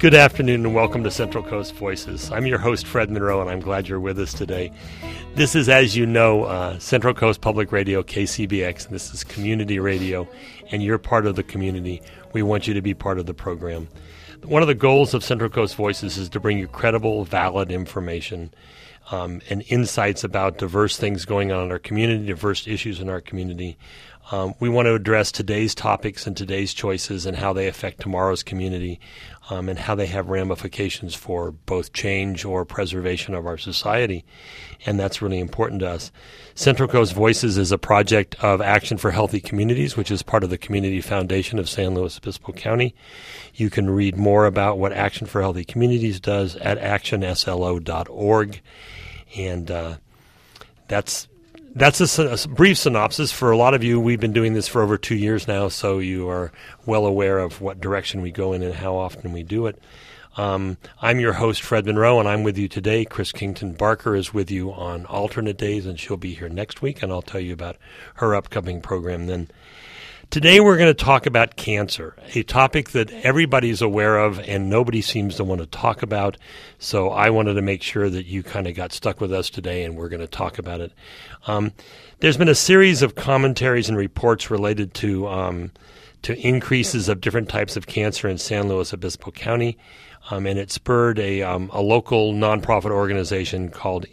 Good afternoon and welcome to Central Coast Voices. I'm your host, Fred Monroe, and I'm glad you're with us today. This is, as you know, Central Coast Public Radio, KCBX, and this is community radio, and you're part of the community. We want you to be part of the program. One of the goals of Central Coast Voices is to bring you credible, valid information and insights about diverse things going on in our community, diverse issues in our community. We want to address today's topics and today's choices and how they affect tomorrow's community and how they have ramifications for both change or preservation of our society. And that's really important to us. Central Coast Voices is a project of Action for Healthy Communities, which is part of the Community Foundation of San Luis Obispo County. You can read more about what Action for Healthy Communities does at actionslo.org. And that's a brief synopsis. For a lot of you, we've been doing this for over 2 years now, so you are well aware of what direction we go in and how often we do it. I'm your host, Fred Monroe, and I'm with you today. Chris Kington Barker is with you on alternate days, and she'll be here next week, and I'll tell you about her upcoming program then. Today we're going to talk about cancer, a topic that everybody's aware of and nobody seems to want to talk about. So I wanted to make sure that you kind of got stuck with us today and we're going to talk about it. There's been a series of commentaries and reports related to increases of different types of cancer in San Luis Obispo County, and it spurred a local nonprofit organization called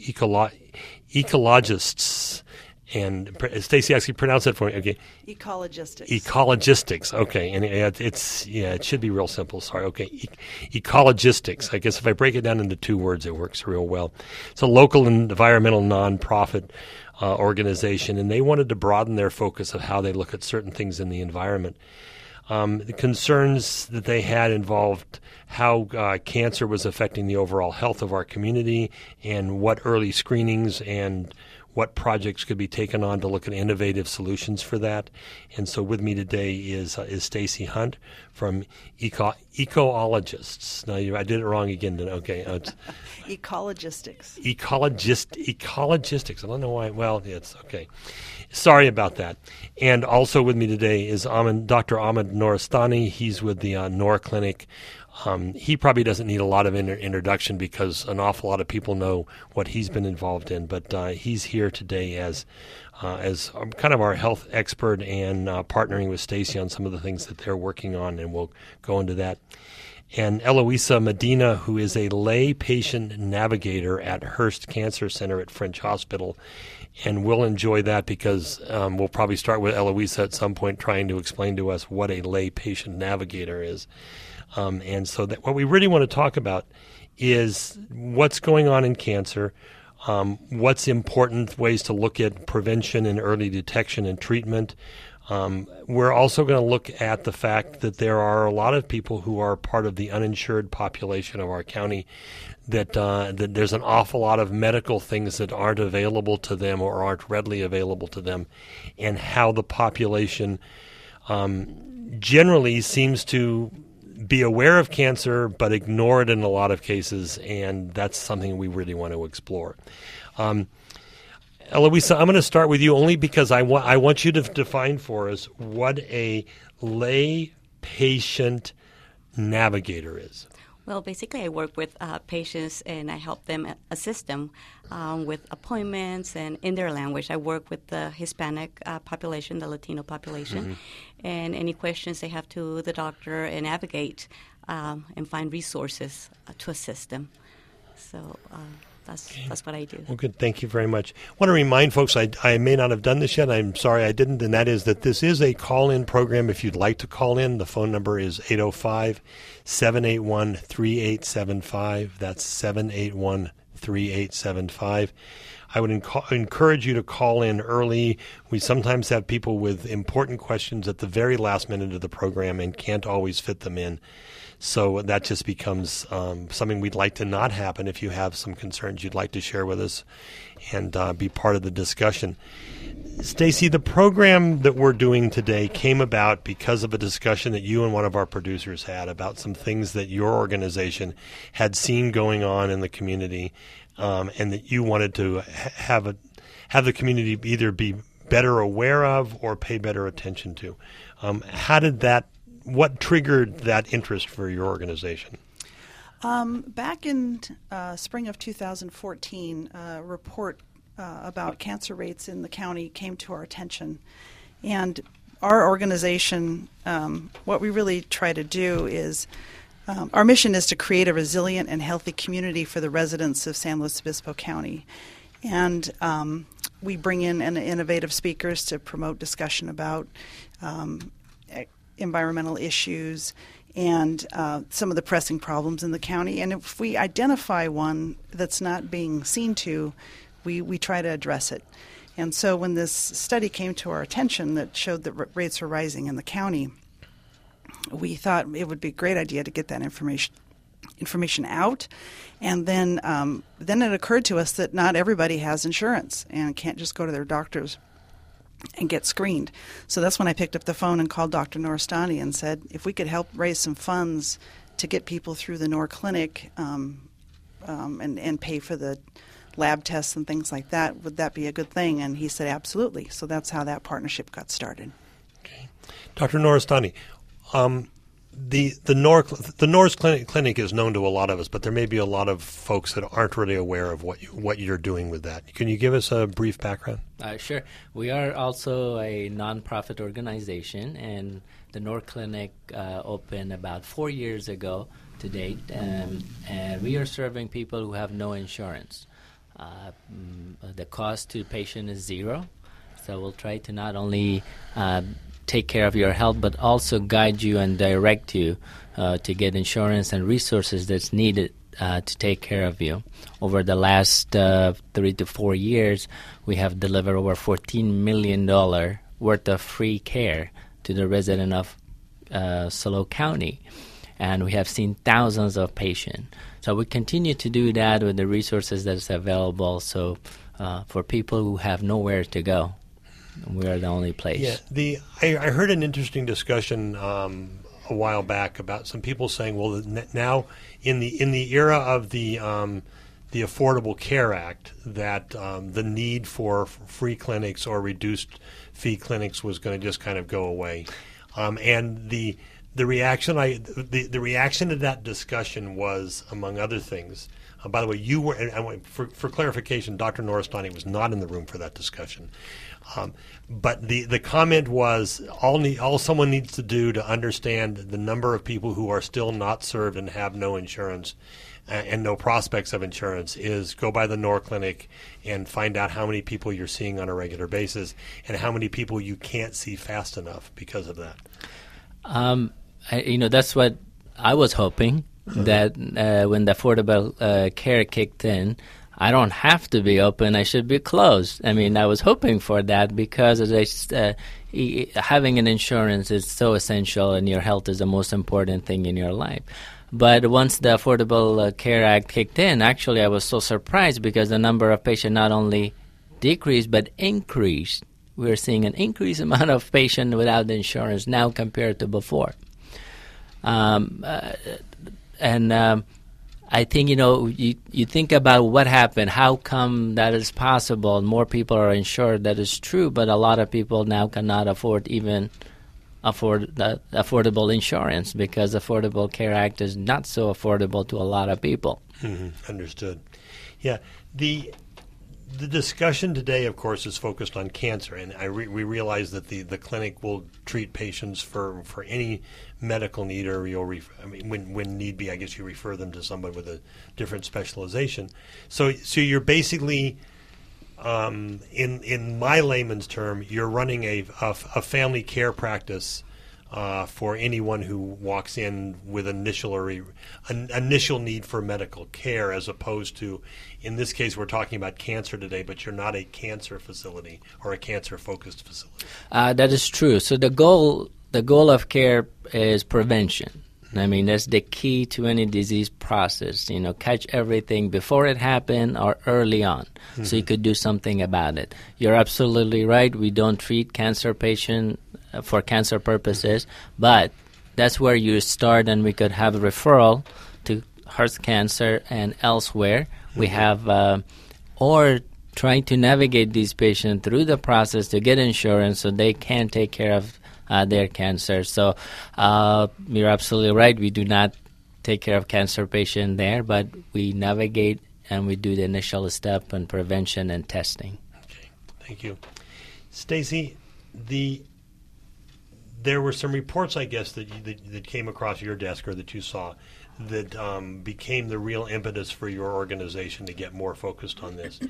Ecologists. And Stacy, actually pronounce that for me. Okay. Ecologistics. Ecologistics. Okay. And it should be real simple. Sorry. Okay. Ecologistics. I guess if I break it down into 2 words, it works real well. It's a local environmental nonprofit organization, and they wanted to broaden their focus of how they look at certain things in the environment. The concerns that they had involved how cancer was affecting the overall health of our community and what early screenings and what projects could be taken on to look at innovative solutions for that. And so with me today is Stacy Hunt from Ecologists. Now, I did it wrong again. Okay. Ecologistics. Ecologistics. I don't know why. Well, it's okay. Sorry about that. And also with me today is Dr. Ahmed Nooristani. He's with the Noor Clinic. He probably doesn't need a lot of introduction because an awful lot of people know what he's been involved in. But he's here today as kind of our health expert and partnering with Stacy on some of the things that they're working on, and we'll go into that. And Eloisa Medina, who is a lay patient navigator at Hearst Cancer Center at French Hospital. And we'll enjoy that because we'll probably start with Eloisa at some point trying to explain to us what a lay patient navigator is. And so that what we really want to talk about is what's going on in cancer, what's important ways to look at prevention and early detection and treatment. We're also going to look at the fact that there are a lot of people who are part of the uninsured population of our county, that there's an awful lot of medical things that aren't available to them or aren't readily available to them, and how the population generally seems to be aware of cancer but ignore it in a lot of cases, and that's something we really want to explore. Eloisa, I'm going to start with you only because I want you to define for us what a lay patient navigator is. Well, basically, I work with patients and I help them, assist them with appointments and in their language. I work with the Hispanic population, the Latino population, and any questions they have to the doctor and navigate and find resources to assist them. So that's what I do. Well, good. Thank you very much. I want to remind folks, I may not have done this yet. I'm sorry I didn't, and that is that this is a call-in program. If you'd like to call in, the phone number is 805-781-3875. That's 781-3875. I would encourage you to call in early. We sometimes have people with important questions at the very last minute of the program and can't always fit them in. So that just becomes something we'd like to not happen if you have some concerns you'd like to share with us and be part of the discussion. Stacy, the program that we're doing today came about because of a discussion that you and one of our producers had about some things that your organization had seen going on in the community, and that you wanted to have the community either be better aware of or pay better attention to. What triggered that interest for your organization? Back in spring of 2014, a report about cancer rates in the county came to our attention. And our organization, what we really try to do is, our mission is to create a resilient and healthy community for the residents of San Luis Obispo County. And we bring in innovative speakers to promote discussion about environmental issues and some of the pressing problems in the county. And if we identify one that's not being seen to, we try to address it. And so when this study came to our attention that showed that rates were rising in the county, we thought it would be a great idea to get that information out. And then it occurred to us that not everybody has insurance and can't just go to their doctors and get screened. So that's when I picked up the phone and called Dr. Noristani and said, if we could help raise some funds to get people through the NOR clinic and pay for the lab tests and things like that, would that be a good thing? And he said, absolutely. So that's how that partnership got started. Okay. Dr. Noristani, the NORS clinic is known to a lot of us, but there may be a lot of folks that aren't really aware of what you're doing with that. Can you give us a brief background? Sure. We are also a nonprofit organization, and the NOR Clinic opened about 4 years ago to date, and we are serving people who have no insurance. The cost to the patient is zero, so we'll try to not only take care of your health, but also guide you and direct you to get insurance and resources that's needed to take care of you. Over the last 3 to 4 years, we have delivered over $14 million worth of free care to the resident of Solo County, and we have seen thousands of patients. So we continue to do that with the resources that's available. So for people who have nowhere to go, we are the only place. Yeah, I heard an interesting discussion a while back about some people saying, well, now in the era of the Affordable Care Act, that the need for free clinics or reduced fee clinics was going to just kind of go away, and the reaction to that discussion was, among other things. By the way, you were, and for clarification, Dr. Noristani was not in the room for that discussion. But the comment was, all someone needs to do to understand the number of people who are still not served and have no insurance and no prospects of insurance is go by the NOR clinic and find out how many people you're seeing on a regular basis and how many people you can't see fast enough because of that. That's what I was hoping, that when the Affordable Care kicked in, I don't have to be open, I should be closed. I mean, I was hoping for that because having an insurance is so essential, and your health is the most important thing in your life. But once the Affordable Care Act kicked in, actually I was so surprised because the number of patients not only decreased but increased. We're seeing an increased amount of patients without insurance now compared to before. I think, you think about what happened, how come that is possible, more people are insured, that is true, but a lot of people now cannot afford affordable insurance because the Affordable Care Act is not so affordable to a lot of people. Mm-hmm. Understood. Yeah. The discussion today, of course, is focused on cancer, and we realize that the clinic will treat patients for any medical need, or when need be, I guess you refer them to someone with a different specialization. So you're basically, in my layman's term, you're running a family care practice for anyone who walks in with an initial need for medical care, as opposed to, in this case, we're talking about cancer today, but you're not a cancer facility or a cancer-focused facility. That is true. So the goal of care is prevention. I mean, that's the key to any disease process. Catch everything before it happened or early on, so you could do something about it. You're absolutely right. We don't treat cancer patients for cancer purposes, but that's where you start, and we could have a referral to heart cancer and elsewhere. We have, or trying to navigate these patients through the process to get insurance so they can take care of their cancer. So you're absolutely right. We do not take care of cancer patient there, but we navigate and we do the initial step on prevention and testing. Okay, thank you. Stacy, there were some reports, I guess, that came across your desk or that you saw that became the real impetus for your organization to get more focused on this.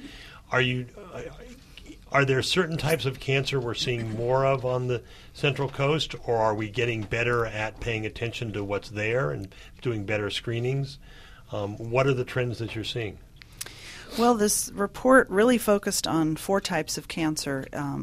Are there certain types of cancer we're seeing more of on the Central Coast, or are we getting better at paying attention to what's there and doing better screenings? What are the trends that you're seeing? Well, this report really focused on 4 types of cancer: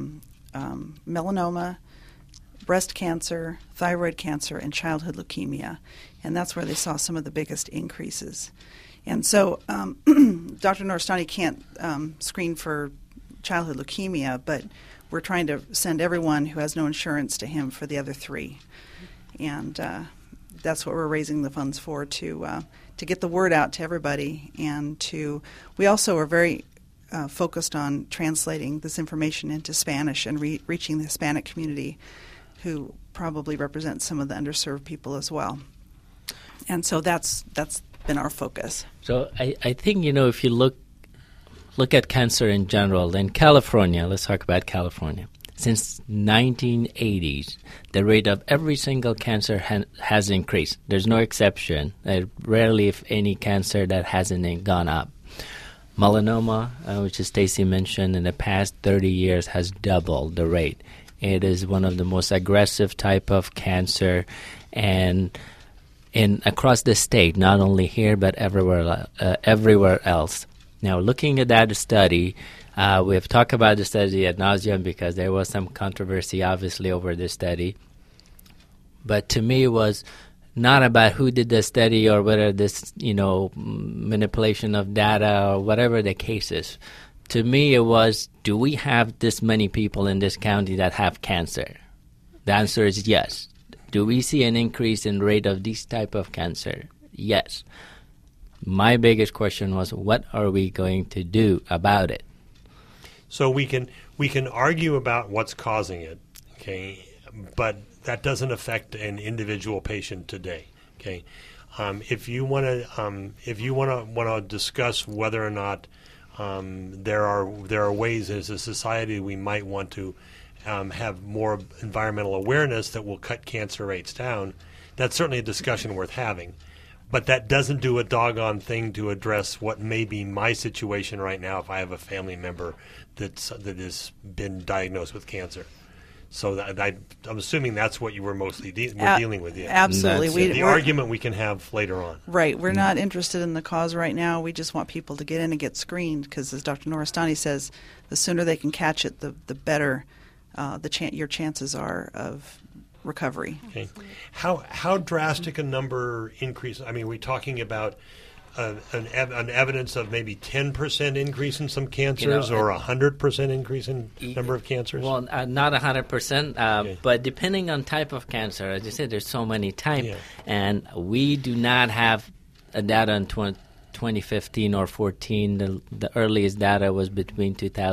melanoma, breast cancer, thyroid cancer, and childhood leukemia. And that's where they saw some of the biggest increases. And so Dr. Nooristani can't screen for childhood leukemia, but we're trying to send everyone who has no insurance to him for the other 3. And that's what we're raising the funds for, to get the word out to everybody. And we also are very focused on translating this information into Spanish and reaching the Hispanic community, who probably represents some of the underserved people as well. And so that's been our focus. So I think, if you look at cancer in general, in California, let's talk about California. Since 1980s, the rate of every single cancer has increased. There's no exception. Rarely, if any, cancer that hasn't gone up. Melanoma, which as Stacy mentioned, in the past 30 years has doubled the rate. It is one of the most aggressive type of cancer, and across the state, not only here but everywhere else. Now, looking at that study, we have talked about the study ad nauseum because there was some controversy, obviously, over this study. But to me, it was not about who did the study or whether this, manipulation of data or whatever the case is. To me, it was, do we have this many people in this county that have cancer? The answer is yes. Do we see an increase in rate of this type of cancer? Yes. My biggest question was, what are we going to do about it? So we can argue about what's causing it, okay, but that doesn't affect an individual patient today, okay. If you want to discuss whether or not there are ways as a society we might want to have more environmental awareness that will cut cancer rates down, that's certainly a discussion worth having. But that doesn't do a doggone thing to address what may be my situation right now if I have a family member that has been diagnosed with cancer. So I'm assuming that's what you were mostly dealing with. Yeah. Absolutely. The argument we can have later on. Right. We're not interested in the cause right now. We just want people to get in and get screened because, as Dr. Nooristani says, the sooner they can catch it, the better your chances are of recovery. Okay. How drastic a number increase? I mean, are we talking about an evidence of maybe 10% increase in some cancers or 100% increase in number of cancers? Well, not 100%, but depending on type of cancer. As you said, there's so many types, and we do not have a data on 2015 or 14. The earliest data was between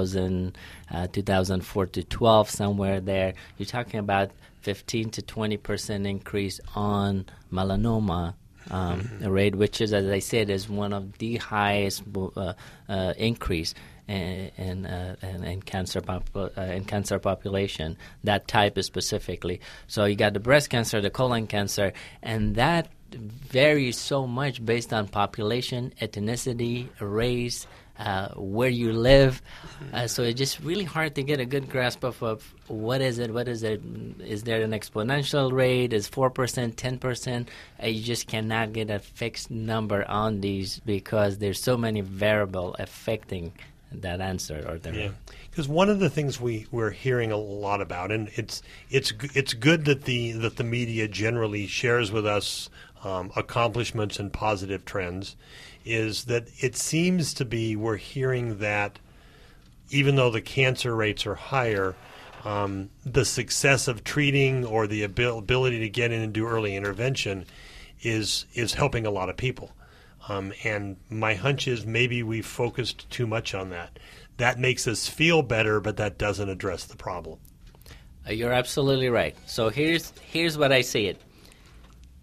2004 to 12, somewhere there. You're talking about 15 to 20% increase on melanoma rate, which is, as I said, is one of the highest increase in cancer population. That type is specifically. So you got the breast cancer, the colon cancer, and that varies so much based on population, ethnicity, race, where you live. So it's just really hard to get a good grasp of what is it. Is there an exponential rate? Is 4%, 10%? You just cannot get a fixed number on these because there's so many variables affecting that answer. Because one of the things we're hearing a lot about, and it's good that the media generally shares with us accomplishments and positive trends, is that it seems to be we're hearing that even though the cancer rates are higher, the success of treating or the ability to get in and do early intervention is helping a lot of people. And my hunch is maybe we focused too much on that. That makes us feel better, but that doesn't address the problem. You're absolutely right. So here's what I see it.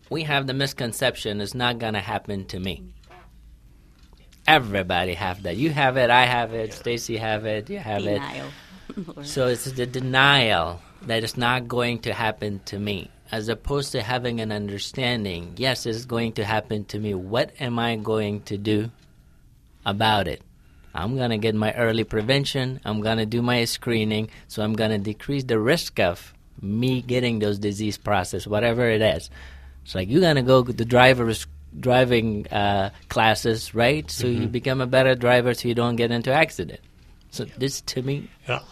we have the misconception it's not going to happen to me. Everybody have that. You have it, I have it, Stacy have it, you have Denial. it. So it's the denial that it's not going to happen to me, as opposed to having an understanding, yes, it's going to happen to me. What am I going to do about it? I'm going to get my early prevention. I'm going to do my screening. So I'm going to decrease the risk of me getting those disease process, whatever it is. It's like you're going to go to the driving classes, right? So you become a better driver so you don't get into accident. So this, to me...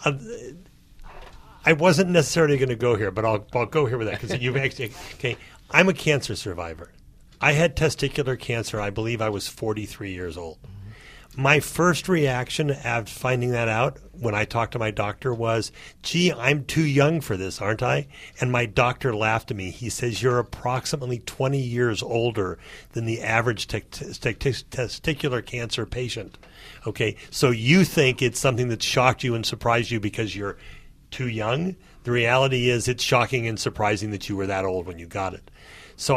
I wasn't necessarily going to go here, but I'll go here with that because you've actually... Okay, I'm a cancer survivor. I had testicular cancer. I believe I was 43 years old. My first reaction after finding that out when I talked to my doctor was, gee, I'm too young for this, aren't I? And my doctor laughed at me. He says, you're approximately 20 years older than the average testicular cancer patient. Okay, so you think it's something that shocked you and surprised you because you're too young? The reality is it's shocking and surprising that you were that old when you got it. So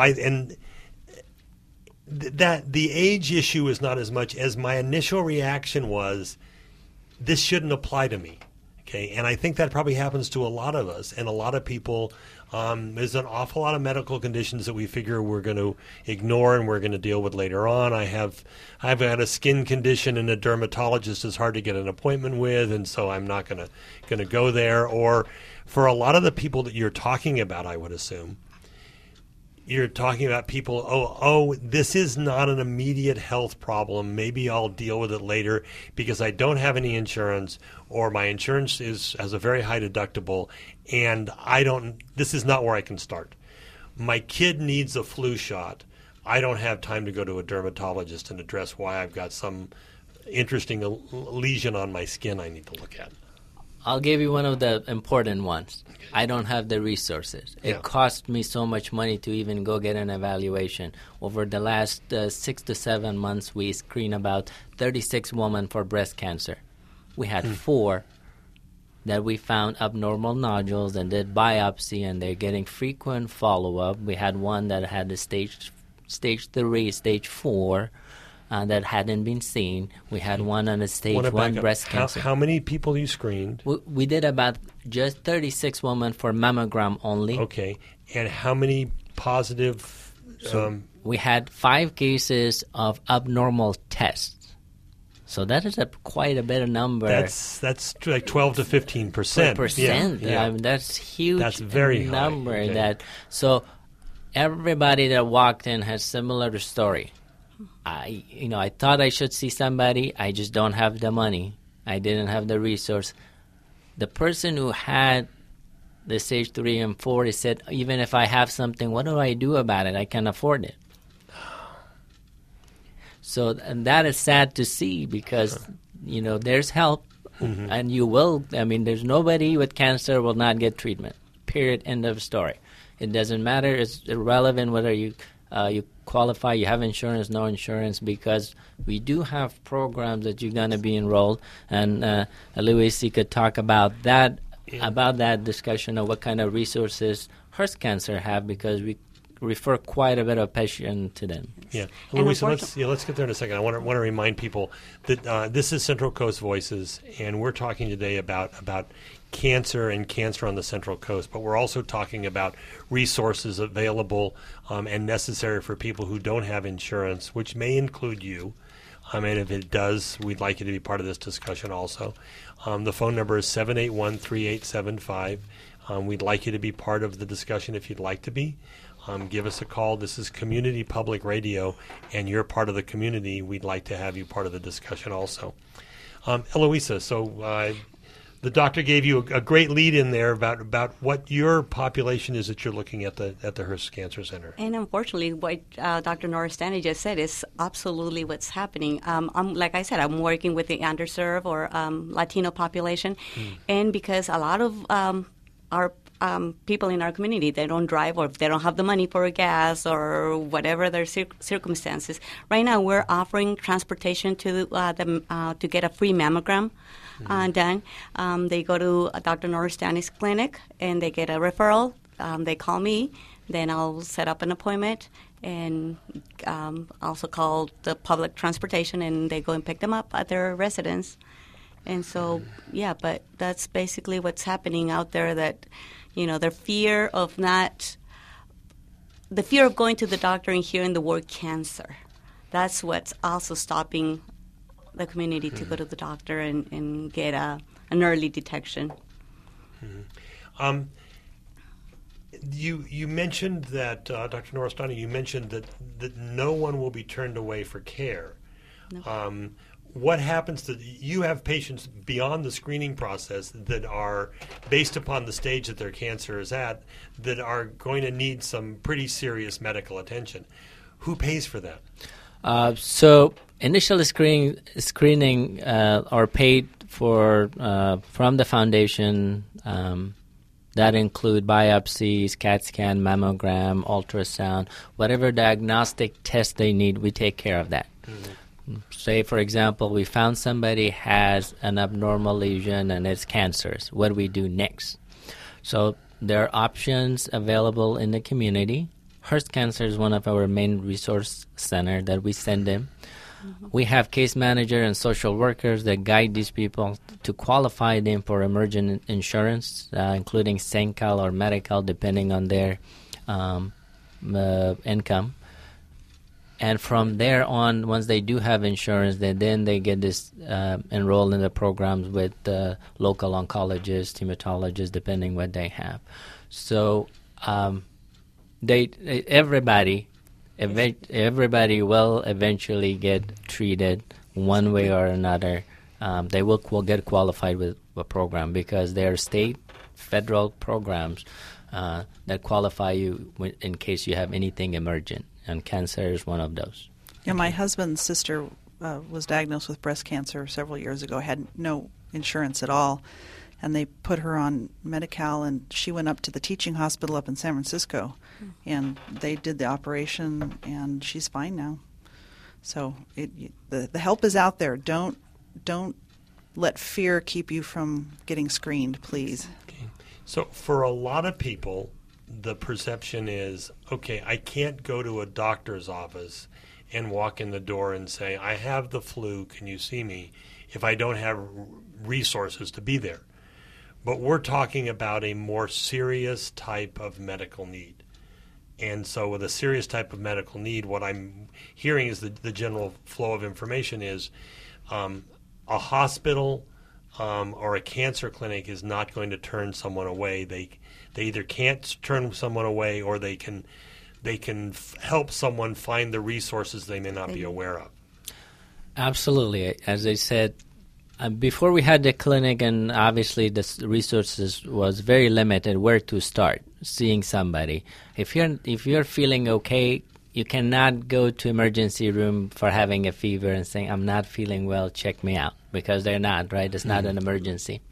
that the age issue is not as much as my initial reaction was, this shouldn't apply to me. Okay, and I think that probably happens to a lot of us and a lot of people. There's an awful lot of medical conditions that we figure we're going to ignore and we're going to deal with later on. I've had a skin condition and a dermatologist is hard to get an appointment with, and so I'm not going to go there. Or for a lot of the people that you're talking about, I would assume, you're talking about people, this is not an immediate health problem. Maybe I'll deal with it later because I don't have any insurance, or my insurance has a very high deductible, and this is not where I can start. My kid needs a flu shot. I don't have time to go to a dermatologist and address why I've got some interesting lesion on my skin I need to look at. I'll give you one of the important ones. I don't have the resources. It cost me so much money to even go get an evaluation. Over the last 6 to 7 months, we screened about 36 women for breast cancer. We had 4 that we found abnormal nodules and did biopsy, and they're getting frequent follow-up. We had one that had a stage 3, stage 4. That hadn't been seen. We had one on a stage 1 breast cancer. How many people you screened? We did about just 36 women for mammogram only. Okay. And how many positive? We had 5 cases of abnormal tests. So that is quite a bit of number. That's like 12 to 15%. Yeah. I mean, that's huge. That's very number. High. Okay. So everybody that walked in has similar story. I thought I should see somebody. I just don't have the money. I didn't have the resource. The person who had the stage 3 and 4, he said, even if I have something, what do I do about it? I can't afford it. So, and that is sad to see because, there's help. And you will. There's nobody with cancer will not get treatment. Period. End of story. It doesn't matter. It's irrelevant whether you qualify, you have insurance, no insurance, because we do have programs that you're going to be enrolled. And Louis could talk about that discussion of what kind of resources Hearst Cancer have, because we refer quite a bit of patients to them. Yeah, Louis, let's get there in a second. I want to remind people that this is Central Coast Voices, and we're talking today about cancer and cancer on the Central Coast, but we're also talking about resources available and necessary for people who don't have insurance, which may include you. And if it does, we'd like you to be part of this discussion also. The phone number is 781-3875. We'd like you to be part of the discussion if you'd like to be. Give us a call. This is Community Public Radio, and you're part of the community. We'd like to have you part of the discussion also. Eloisa, so the doctor gave you a great lead in there about what your population is that you're looking at the Hearst Cancer Center. And unfortunately, what Dr. Norrestani just said is absolutely what's happening. Like I said, I'm working with the underserved or Latino population, and because a lot of our people in our community, they don't drive or they don't have the money for gas or whatever their circumstances. Right now, we're offering transportation to them to get a free mammogram done. They go to Dr. Norrestani's clinic and they get a referral they call me, then I'll set up an appointment and also call the public transportation, and they go and pick them up at their residence. And so, yeah, but that's basically what's happening out there, that, the fear of going to the doctor and hearing the word cancer. That's what's also stopping the community to go to the doctor and get an early detection. Mm-hmm. You mentioned that, Dr. Norrestani, you mentioned that no one will be turned away for care. No. What happens to you have patients beyond the screening process that are, based upon the stage that their cancer is at, that are going to need some pretty serious medical attention. Who pays for that? So initial screening are paid for from the foundation. That include biopsies, CAT scan, mammogram, ultrasound, whatever diagnostic test they need, we take care of that. Mm-hmm. Say, for example, we found somebody has an abnormal lesion and it's cancerous. What do we do next? So there are options available in the community. Hearst Cancer is one of our main resource center that we send them. Mm-hmm. We have case manager and social workers that guide these people to qualify them for emergent insurance, including Sencal or medical, depending on their income. And from there on, once they do have insurance, then they get this enrolled in the programs with local oncologists, hematologists, depending what they have. So everybody will eventually get treated one way or another. They will get qualified with a program because there are state, federal programs that qualify you in case you have anything emergent. And cancer is one of those. Yeah, my husband's sister was diagnosed with breast cancer several years ago, had no insurance at all, and they put her on Medi-Cal, and she went up to the teaching hospital up in San Francisco, and they did the operation, and she's fine now. So the help is out there. Don't let fear keep you from getting screened, please. Okay. So for a lot of people, the perception is, okay, I can't go to a doctor's office and walk in the door and say, I have the flu, can you see me, if I don't have resources to be there. But we're talking about a more serious type of medical need. And so with a serious type of medical need, what I'm hearing is the general flow of information is a hospital or a cancer clinic is not going to turn someone away. They either can't turn someone away, or they can help someone find the resources they may not be aware of. Absolutely. As I said, before we had the clinic, and obviously the resources was very limited where to start seeing somebody. If you're feeling okay, you cannot go to emergency room for having a fever and saying, I'm not feeling well, check me out, because they're not, right? It's not an emergency.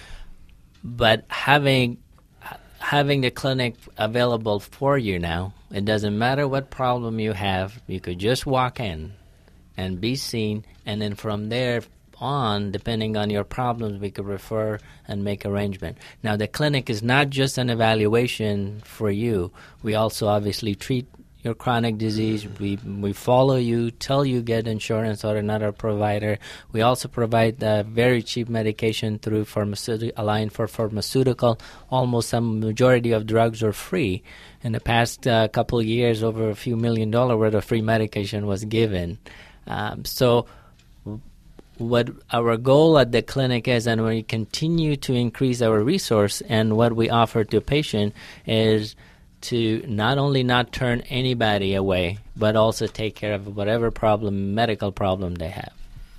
But having the clinic available for you now, it doesn't matter what problem you have, you could just walk in and be seen, and then from there on, depending on your problems, we could refer and make arrangement. Now, the clinic is not just an evaluation for you. We also obviously treat your chronic disease. We follow you, tell you get insurance or another provider. We also provide very cheap medication through Alliance for Pharmaceutical. Almost some majority of drugs are free. In the past couple of years, over a few $1 million worth of free medication was given. So what our goal at the clinic is, and we continue to increase our resource, and what we offer to patient is to not only not turn anybody away, but also take care of whatever medical problem they have.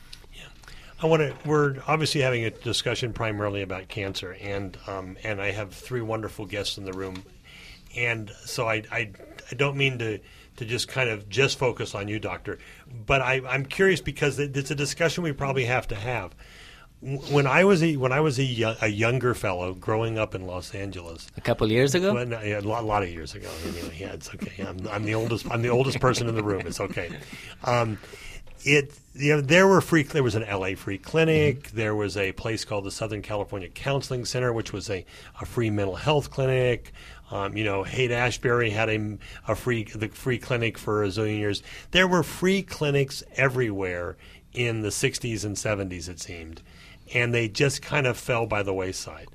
Yeah, we're obviously having a discussion primarily about cancer, and I have three wonderful guests in the room, and so I don't mean to just kind of just focus on you, Doctor, but I'm curious because it's a discussion we probably have to have. When I was a younger fellow growing up in Los Angeles, a couple years ago, a lot of years ago. Yeah, it's okay. I'm the oldest person in the room. It's okay. there was an LA free clinic. There was a place called the Southern California Counseling Center, which was a free mental health clinic. Haight-Ashbury had the free clinic for a zillion years. There were free clinics everywhere in the 60s and 70s, it seemed, and they just kind of fell by the wayside.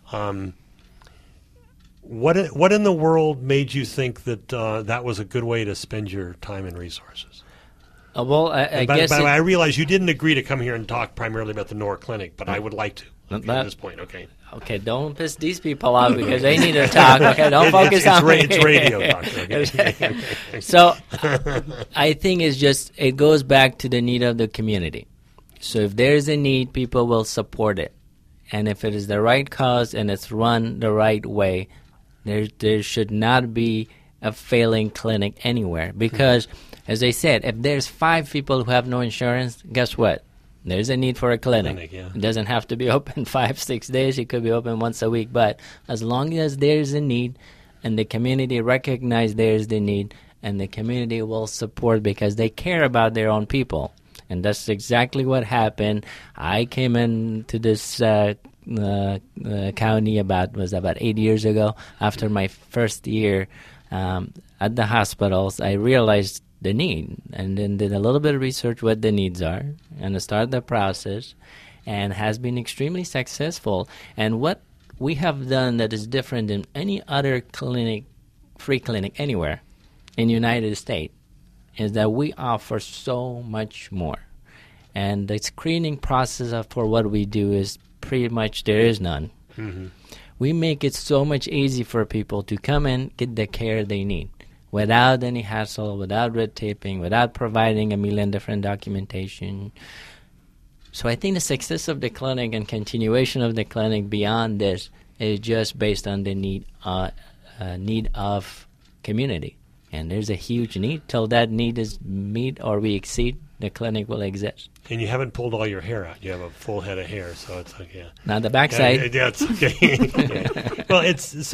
What in the world made you think that that was a good way to spend your time and resources? Well, I guess... By the way, I realize you didn't agree to come here and talk primarily about the Nor Clinic, but I would like to at this point, okay? Okay, don't piss these people off because they need to talk, okay? Don't focus on me. It's radio, doctor, okay? So I think it goes back to the need of the community. So if there's a need, people will support it. And if it is the right cause and it's run the right way, there should not be a failing clinic anywhere. Because, as I said, if there's 5 people who have no insurance, guess what? There's a need for a clinic. Yeah. It doesn't have to be open 5-6 days. It could be open once a week. But as long as there's a need and the community recognize there's the need, and the community will support because they care about their own people. And that's exactly what happened. I came into this county about 8 years ago. After my first year at the hospitals, I realized the need, and then did a little bit of research what the needs are, and started the process, and has been extremely successful. And what we have done that is different than any other clinic, free clinic anywhere in the United States, is that we offer so much more. And the screening process for what we do is pretty much there is none. Mm-hmm. We make it so much easy for people to come and get the care they need without any hassle, without red taping, without providing a million different documentation. So I think the success of the clinic and continuation of the clinic beyond this is just based on the need of community. And there's a huge need. Till that need is met or we exceed, the clinic will exist. And you haven't pulled all your hair out. You have a full head of hair, so it's like, yeah. Now the backside. Yeah, it's okay. Yeah. Well,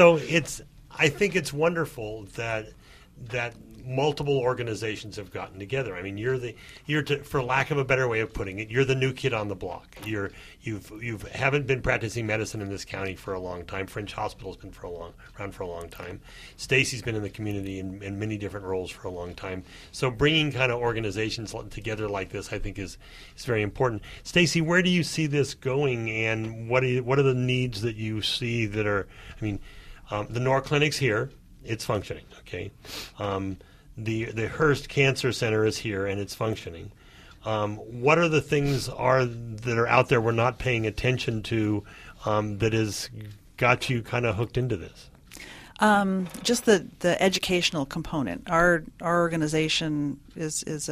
I think it's wonderful that multiple organizations have gotten together. I mean, for lack of a better way of putting it, you're the new kid on the block. You haven't been practicing medicine in this county for a long time. French Hospital's been around for a long time. Stacy's been in the community in many different roles for a long time. So bringing kind of organizations together like this, I think, is very important. Stacy, where do you see this going, and what are the needs that you see that are? I mean, the Nor Clinic's here. It's functioning, okay? The Hearst Cancer Center is here, and it's functioning. What are the things that are out there we're not paying attention to that has got you kind of hooked into this? Just the educational component. Our organization has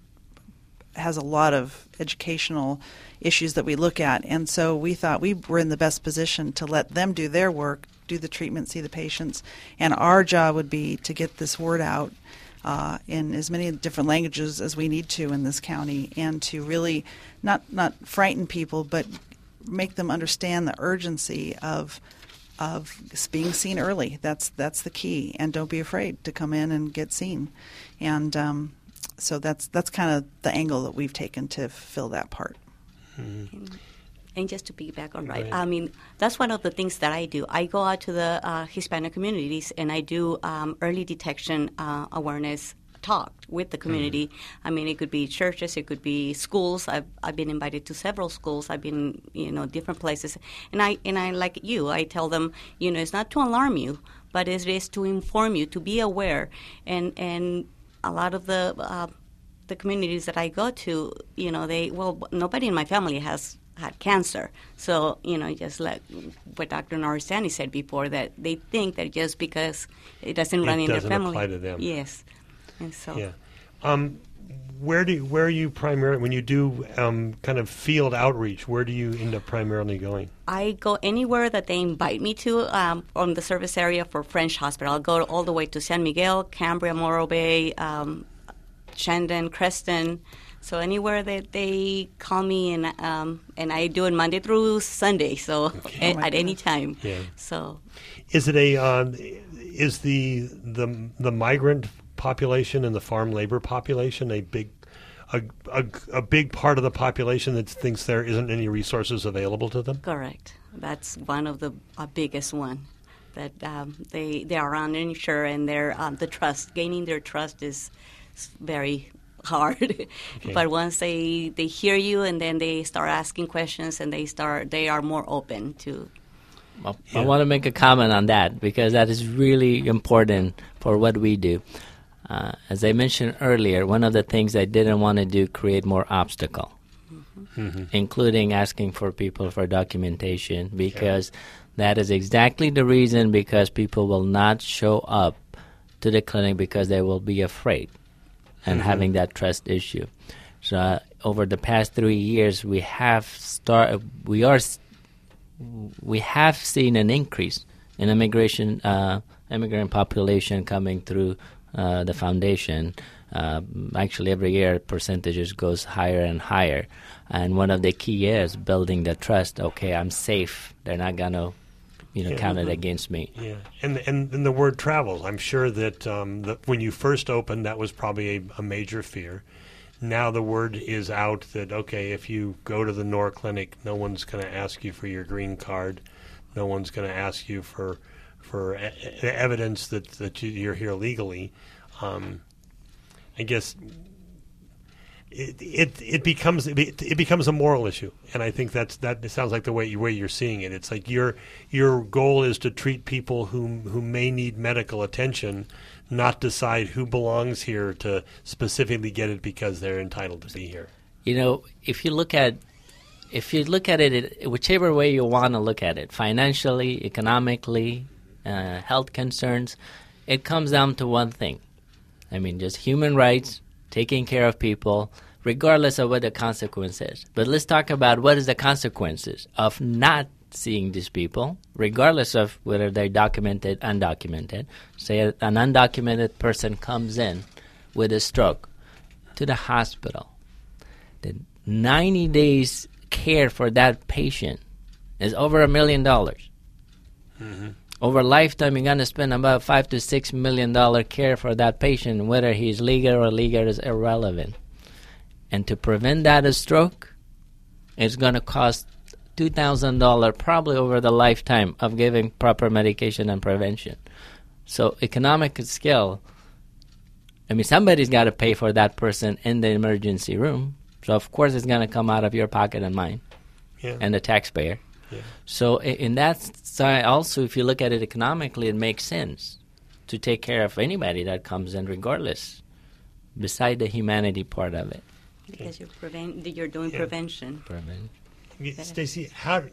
a lot of educational issues that we look at, and so we thought we were in the best position to let them do their work, do the treatment, see the patients, and our job would be to get this word out in as many different languages as we need to in this county, and to really not frighten people, but make them understand the urgency of being seen early. That's the key, and don't be afraid to come in and get seen. And so that's kind of the angle that we've taken to fill that part. Mm-hmm. And just to piggyback on I mean, that's one of the things that I do. I go out to the Hispanic communities, and I do early detection awareness talk with the community. Mm-hmm. I mean, it could be churches, it could be schools. I've been invited to several schools. I've been, different places. And I like you, I tell them, it's not to alarm you, but it is to inform you, to be aware. And a lot of the communities that I go to, nobody in my family has had cancer. So, just like what Dr. Noristani said before, that they think that just because it doesn't run in their family. It doesn't apply to them. Yes. And so. Yeah. Where are you primarily, when you do kind of field outreach, where do you end up primarily going? I go anywhere that they invite me to on the service area for French Hospital. I'll go all the way to San Miguel, Cambria, Morro Bay, Shandon, Creston. So anywhere that they call me, and I do it Monday through Sunday, so at any time. Yeah. So, is it is the migrant population and the farm labor population a a big part of the population that thinks there isn't any resources available to them? Correct. That's one of the biggest one. That they are uninsured, and gaining their trust is very hard. Okay. But once they hear you, and then they start asking questions, and they are more open to. Well, yeah. I want to make a comment on that because that is really important for what we do. As I mentioned earlier, one of the things I didn't want to do create more obstacle, including asking for people for documentation, because that is exactly the reason because people will not show up to the clinic because they will be afraid and having that trust issue. So over the past 3 years, we have seen an increase in immigrant population coming through the foundation. Actually, every year percentages goes higher and higher. And one of the key is building the trust. Okay, I'm safe. They're not going to count it against me. Yeah, and the word travels. I'm sure that when you first opened, that was probably a major fear. Now the word is out that, okay, if you go to the NOR clinic, no one's going to ask you for your green card. No one's going to ask you for evidence that you're here legally. I guess it becomes a moral issue, and I think that sounds like the way you're seeing it. It's like your goal is to treat people who may need medical attention, not decide who belongs here to specifically get it because they're entitled to be here. If you look at it, whichever way you want to look at it, financially, economically, health concerns, it comes down to one thing. I mean, just human rights, taking care of people, regardless of what the consequence is. But let's talk about what is the consequences of not seeing these people, regardless of whether they're documented, undocumented. Say an undocumented person comes in with a stroke to the hospital. The 90 days care for that patient is over $1 million. Over a lifetime, you're going to spend about $5 to $6 million care for that patient, whether he's legal or illegal is irrelevant. And to prevent that stroke, it's going to cost $2,000 probably over the lifetime of giving proper medication and prevention. So economic scale, somebody's got to pay for that person in the emergency room. So of course it's going to come out of your pocket and mine and the taxpayer. Yeah. So in that side, also, if you look at it economically, it makes sense to take care of anybody that comes in regardless, beside the humanity part of it. Because you're doing prevention. Stacy, how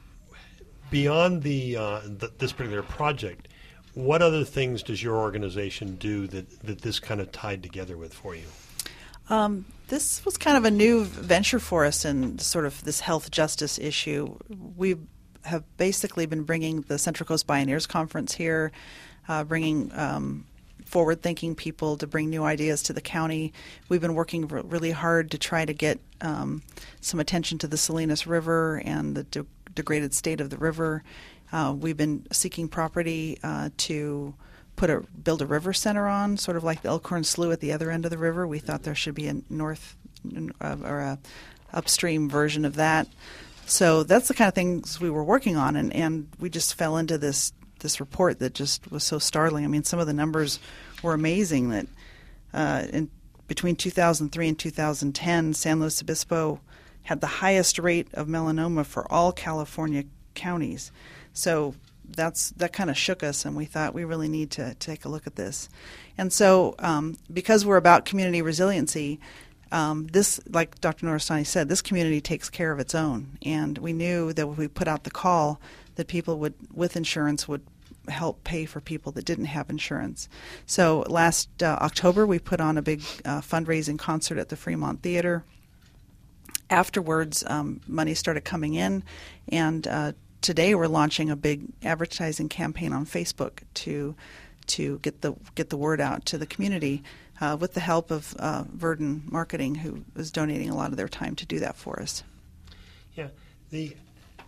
beyond this particular project, what other things does your organization do that this kind of tied together with for you? This was kind of a new venture for us in sort of this health justice issue. We have basically been bringing the Central Coast Pioneers Conference here, bringing forward-thinking people to bring new ideas to the county. We've been working really hard to try to get some attention to the Salinas River and the degraded state of the river. We've been seeking property to build a river center on, sort of like the Elkhorn Slough at the other end of the river. We thought there should be a north or a upstream version of that. So that's the kind of things we were working on, and we just fell into this report that just was so startling. Some of the numbers were amazing. That between 2003 and 2010, San Luis Obispo had the highest rate of melanoma for all California counties. So that kind of shook us, and we thought we really need to take a look at this. And so because we're about community resiliency, this, like Dr. Nooristani said, this community takes care of its own. And we knew that when we put out the call that people with insurance would help pay for people that didn't have insurance. So last October, we put on a big fundraising concert at the Fremont Theater. Afterwards, money started coming in, and today we're launching a big advertising campaign on Facebook to get the word out to the community with the help of Verdon Marketing, who is donating a lot of their time to do that for us. Yeah.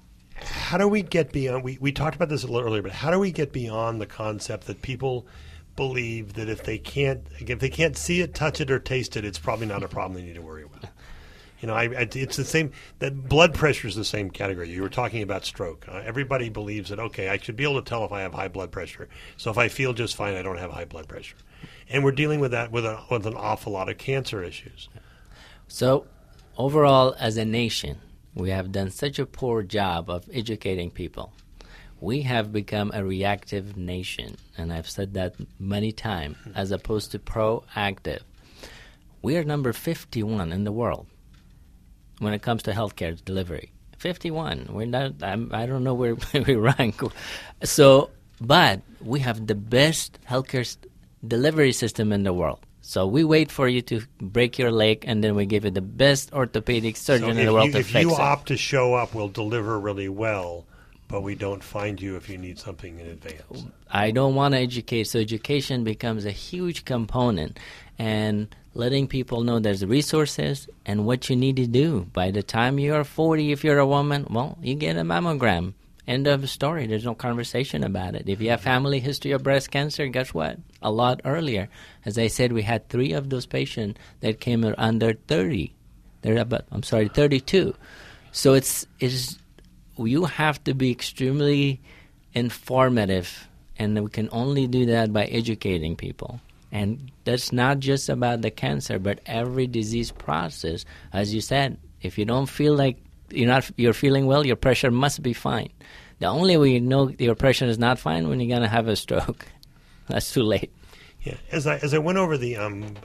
How do we get beyond, we talked about this a little earlier, but how do we get beyond the concept that people believe that if they can't see it, touch it, or taste it, it's probably not a problem they need to worry about. It's the same. That blood pressure is the same category. You were talking about stroke. Everybody believes that, okay, I should be able to tell if I have high blood pressure. So if I feel just fine, I don't have high blood pressure. And we're dealing with that with an awful lot of cancer issues. So overall, as a nation, we have done such a poor job of educating people. We have become a reactive nation, and I've said that many times, as opposed to proactive. We are number 51 in the world when it comes to healthcare delivery. 51. We're not. I don't know where we rank. So, but we have the best healthcare delivery system in the world. So we wait for you to break your leg, and then we give you the best orthopedic surgeon in the world to fix it. If you opt to show up, we'll deliver really well, but we don't find you if you need something in advance. I don't want to educate, so education becomes a huge component, and letting people know there's resources and what you need to do. By the time you're 40, if you're a woman, well, you get a mammogram. End of story. There's no conversation about it. If you have family history of breast cancer, guess what? A lot earlier. As I said, we had 3 of those patients that came under 30. They're about, 32. So you have to be extremely informative, and we can only do that by educating people. And that's not just about the cancer, but every disease process. As you said, if you don't feel like you're feeling well, your pressure must be fine. The only way you know your pressure is not fine when you're going to have a stroke. That's too late. Yeah. As I went over the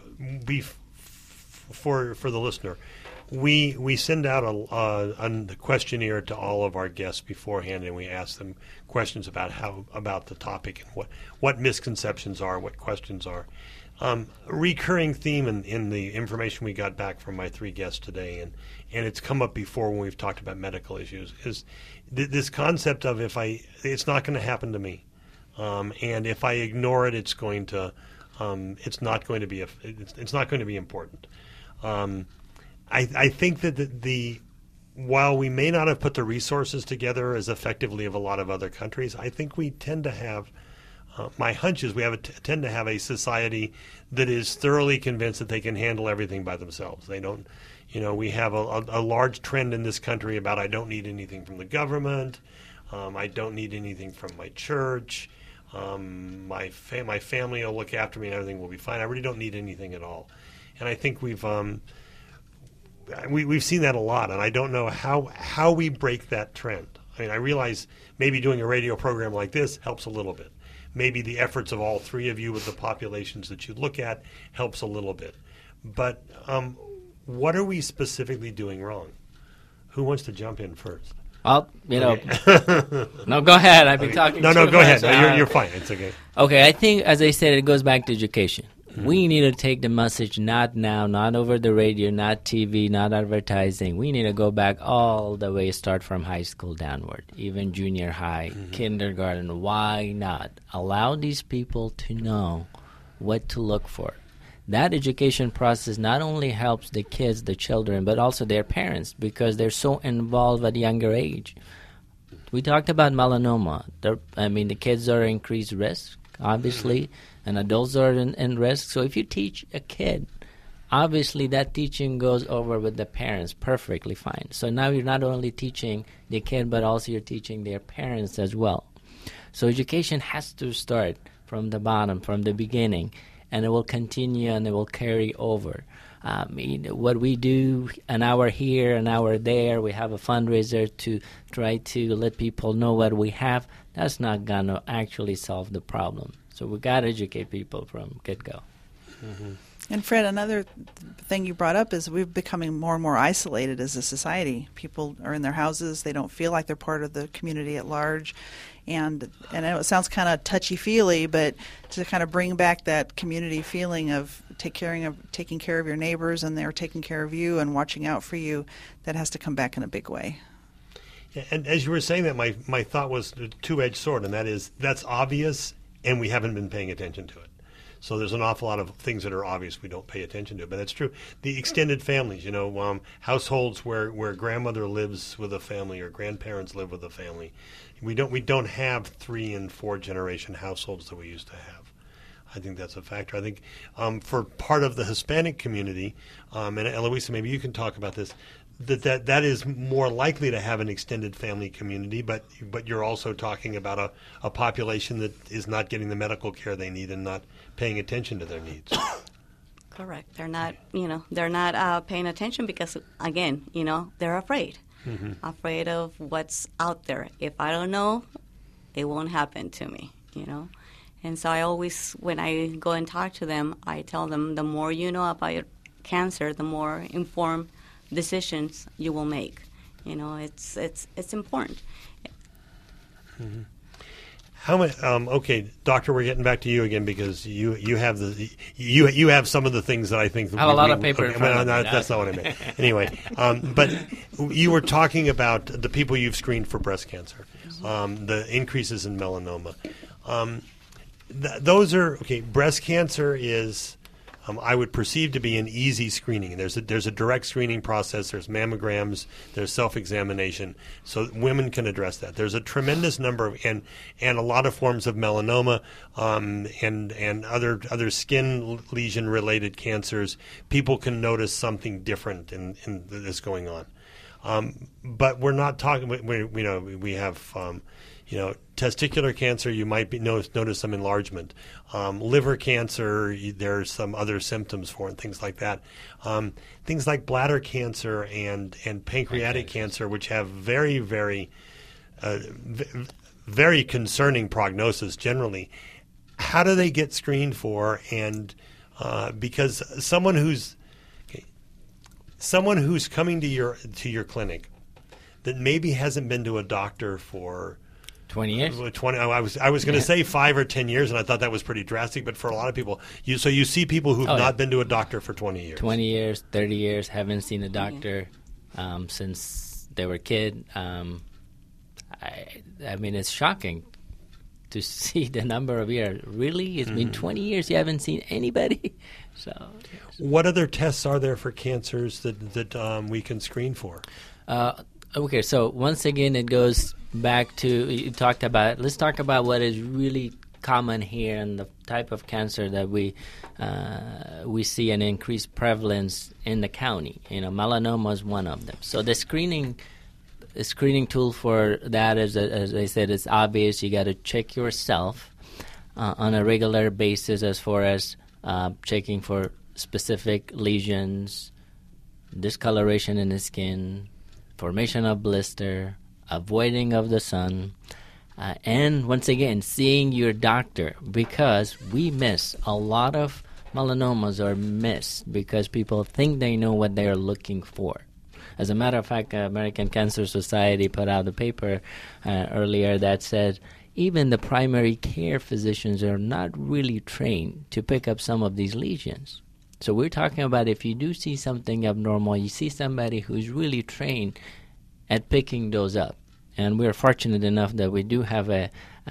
for the listener, we send out a questionnaire to all of our guests beforehand, and we ask them questions about the topic and what misconceptions are, what questions are. A recurring theme in the information we got back from my 3 guests today, and it's come up before when we've talked about medical issues, is this concept of it's not going to happen to me, and if I ignore it, it's not going to be important. I think that while we may not have put the resources together as effectively as a lot of other countries, I think we tend to have. My hunch is we tend to have a society that is thoroughly convinced that they can handle everything by themselves. They don't, we have a large trend in this country about I don't need anything from the government, I don't need anything from my church, my family will look after me and everything will be fine. I really don't need anything at all. And I think we've seen that a lot, and I don't know how we break that trend. I mean, I realize maybe doing a radio program like this helps a little bit. Maybe the efforts of all 3 of you with the populations that you look at helps a little bit. But what are we specifically doing wrong? Who wants to jump in first? Well, Okay. No, go ahead. I've been talking No, too go much. ahead. No, you're fine. It's okay. Okay, I think, as I said, it goes back to education. We need to take the message not now, not over the radio, not TV, not advertising. We need to go back all the way, start from high school downward, even junior high, kindergarten. Why not? Allow these people to know what to look for. That education process not only helps the kids, the children, but also their parents because they're so involved at a younger age. We talked about melanoma. The kids are increased risk, obviously. And adults are in risk. So if you teach a kid, obviously that teaching goes over with the parents perfectly fine. So now you're not only teaching the kid, but also you're teaching their parents as well. So education has to start from the bottom, from the beginning, and it will continue and it will carry over. What we do, an hour here, an hour there, we have a fundraiser to try to let people know what we have. That's not going to actually solve the problem. So we got to educate people from get-go. Mm-hmm. And Fred, another thing you brought up is we're becoming more and more isolated as a society. People are in their houses. They don't feel like they're part of the community at large. And I know it sounds kind of touchy-feely, but to kind of bring back that community feeling of taking care of your neighbors and they're taking care of you and watching out for you, that has to come back in a big way. Yeah, and as you were saying that, my thought was a two-edged sword, and that is that's obvious, and we haven't been paying attention to it. So there's an awful lot of things that are obvious we don't pay attention to, but that's true. The extended families, households where grandmother lives with a family or grandparents live with a family. We don't have 3- and 4- generation households that we used to have. I think that's a factor. I think for part of the Hispanic community, and Eloisa, maybe you can talk about this, that is more likely to have an extended family community, but you're also talking about a population that is not getting the medical care they need and not paying attention to their needs. Correct. They're not, paying attention because, again, they're afraid. Afraid of what's out there. If I don't know, it won't happen to me, And so I always, when I go and talk to them, I tell them the more you know about your cancer, the more informed decisions you will make. It's important. Mm-hmm. How many? Okay, doctor, we're getting back to you again because you have you have some of the things that I think I have a lot of paper. Okay, that's not what I meant. Anyway, but you were talking about the people you've screened for breast cancer, the increases in melanoma. Those are okay. Breast cancer is, I would perceive to be an easy screening. There's a direct screening process. There's mammograms. There's self-examination, so women can address that. There's a tremendous number of and a lot of forms of melanoma and other skin lesion related cancers. People can notice something different in this going on, but we're not talking. We have. Testicular cancer, you might notice some enlargement. Liver cancer, there's some other symptoms for it, things like that. Things like bladder cancer and pancreatic cancer, which have very, very, very concerning prognosis generally. How do they get screened for? And because someone who's coming to your clinic that maybe hasn't been to a doctor for 20 years? I was going to say 5 or 10 years, and I thought that was pretty drastic. But for a lot of people, you see people who've not been to a doctor for 20 years. 20 years, 30 years, haven't seen a doctor since they were a kid. I mean, it's shocking to see the number of years. Really? It's been 20 years you haven't seen anybody? So, what other tests are there for cancers that we can screen for? Okay, so once again, it goes back to, you talked about, let's talk about what is really common here and the type of cancer that we see an increased prevalence in the county. Melanoma is one of them. So the screening tool for that is, as I said, it's obvious. You got to check yourself on a regular basis as far as checking for specific lesions, discoloration in the skin, formation of blister, avoiding of the sun, and once again, seeing your doctor, because we miss a lot of melanomas are missed because people think they know what they are looking for. As a matter of fact, American Cancer Society put out a paper earlier that said even the primary care physicians are not really trained to pick up some of these lesions. So we're talking about if you do see something abnormal, you see somebody who's really trained at picking those up. And we're fortunate enough that we do have a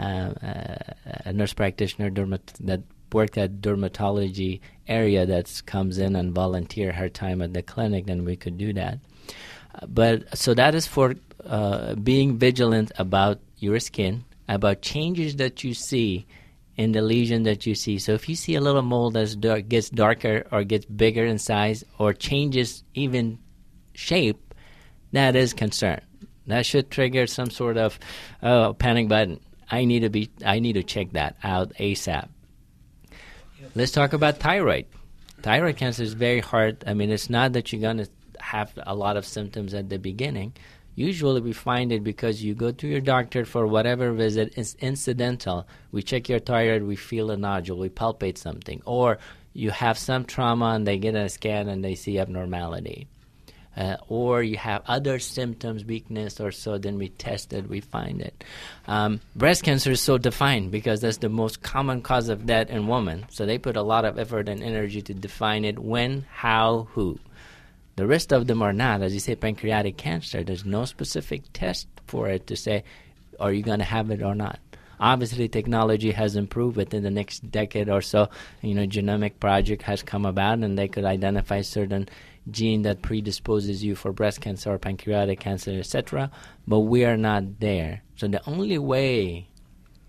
nurse practitioner that worked at dermatology area that comes in and volunteer her time at the clinic, and we could do that. But so that is for being vigilant about your skin, about changes that you see in the lesion that you see. So if you see a little mole that gets darker or gets bigger in size or changes even shape, that is concern. That should trigger some sort of panic button. I need to check that out ASAP. Let's talk about thyroid. Thyroid cancer is very hard. I mean, it's not that you're going to have a lot of symptoms at the beginning. Usually we find it because you go to your doctor for whatever visit. It's incidental. We check your thyroid, we feel a nodule, we palpate something. Or you have some trauma and they get a scan and they see abnormality. Or you have other symptoms, weakness or so, then we test it, we find it. Breast cancer is so defined because that's the most common cause of death in women. So they put a lot of effort and energy to define it when, how, who. The rest of them are not. As you say, pancreatic cancer, there's no specific test for it to say, are you going to have it or not? Obviously, technology has improved within the next decade or so. Genomic project has come about, and they could identify certain gene that predisposes you for breast cancer or pancreatic cancer, etc. But we are not there. So the only way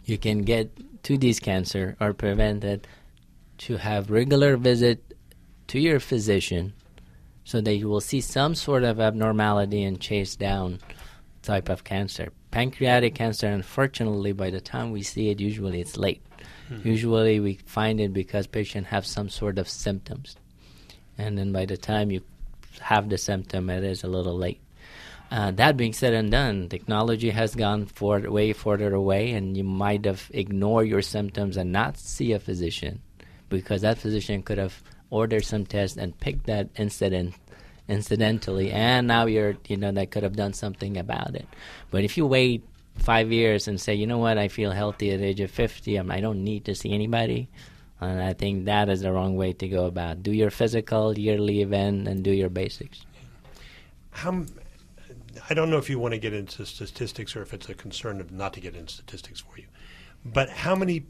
you can get to these cancer or prevent it to have regular visit to your physician so that you will see some sort of abnormality and chase down type of cancer. Pancreatic cancer, unfortunately, by the time we see it, usually it's late. Usually we find it because patients have some sort of symptoms. And then by the time you have the symptom, it is a little late. That being said and done, technology has gone way further away, and you might have ignored your symptoms and not see a physician because that physician could have ordered some tests and picked that incidentally, and now that could have done something about it. But if you wait 5 years and say, you know what, I feel healthy at the age of 50, I don't need to see anybody, and I think that is the wrong way to go about it. Do your physical yearly event and do your basics. I don't know if you want to get into statistics or if it's a concern of not to get into statistics for you, but how many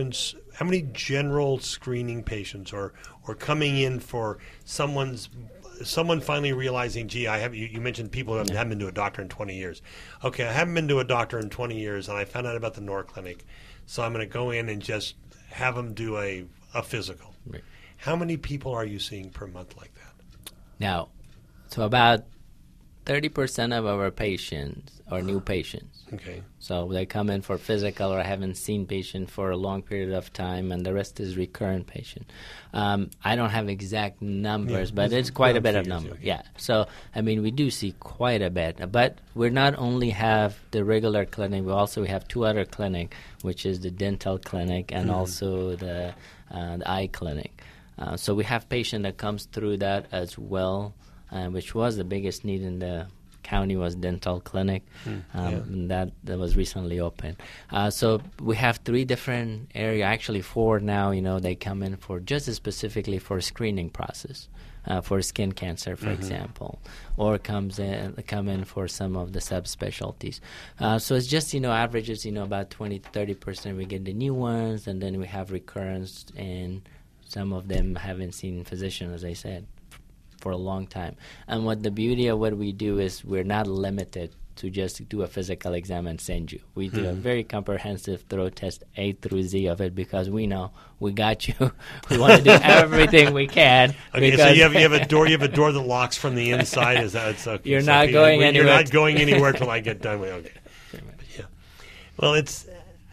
general screening patients are coming in for someone finally realizing, gee, you mentioned people who haven't been to a doctor in 20 years. Okay, I haven't been to a doctor in 20 years, and I found out about the NOR Clinic, so I'm going to go in and just have them do a physical. Right. How many people are you seeing per month like that? Now, so about 30% of our patients are new patients. Okay. So they come in for physical or haven't seen patient for a long period of time, and the rest is recurrent patient. I don't have exact numbers, but it's quite a bit of number. Okay. Yeah. So, we do see quite a bit. But we not only have the regular clinic, we also have two other clinics, which is the dental clinic and also the eye clinic. So we have patient that comes through that as well. Which was the biggest need in the county was dental clinic. And that was recently opened. So we have 3 different areas, actually 4 now. They come in for just specifically for screening process for skin cancer, for example, or come in for some of the subspecialties. So it's just averages about 20-30% we get the new ones, and then we have recurrence, and some of them haven't seen physician, as I said, for a long time. And what the beauty of what we do is we're not limited to just do a physical exam and send you. We do a very comprehensive throat test, A through Z of it, because we know we got you. We want to do everything we can. Okay, so you have a door. You have a door that locks from the inside. Is that it's okay? You're not going anywhere. You're not going anywhere till I get done with. Okay. Yeah. Well, it's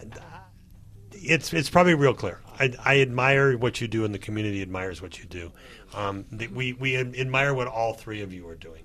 probably real clear. I admire what you do, and the community admires what you do. We admire what all 3 of you are doing.